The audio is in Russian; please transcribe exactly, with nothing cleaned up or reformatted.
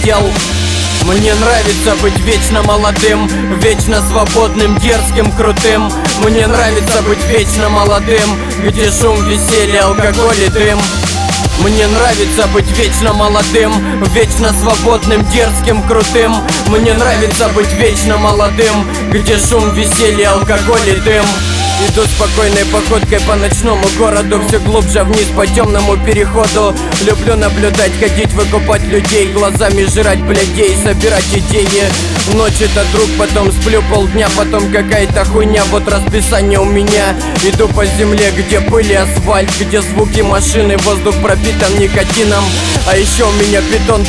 дел. Мне нравится быть вечно молодым, вечно свободным, дерзким, крутым. Мне нравится быть вечно молодым, где шум, веселье, алкоголь и дым. Мне нравится быть вечно молодым, вечно свободным, дерзким, крутым. Мне нравится быть вечно молодым, где шум, веселье, алкоголь и дым. Иду спокойной походкой по ночному городу, все глубже вниз по темному переходу. Люблю наблюдать, ходить, выкупать людей, глазами жрать блядей, собирать идеи. В ночь это друг, потом сплю полдня, потом какая-то хуйня. Вот расписание у меня. Иду по земле, где пыль и асфальт, где звуки машины, воздух пропитан никотином. А еще у меня питон